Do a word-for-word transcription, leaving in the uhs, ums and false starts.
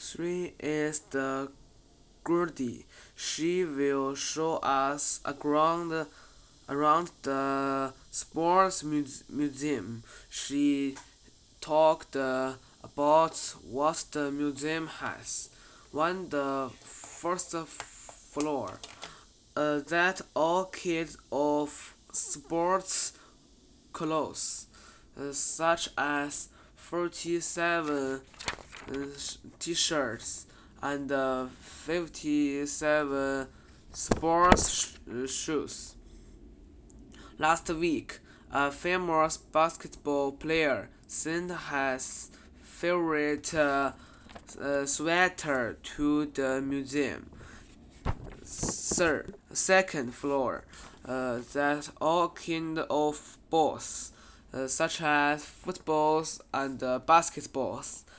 Three is the Gertie. She will show us around around the sports muse- museum. She talked uh, about what the museum has. On the first floor, uh, that all kids of sports clothes, uh, such as forty-seven uh, t-shirts and uh, fifty-seven sports sh- uh, shoes. Last week, a famous basketball player sent his favorite uh, uh, sweater to the museum. Third, second floor, uh, that all kind of balls, uh, such as footballs and uh, basketballs,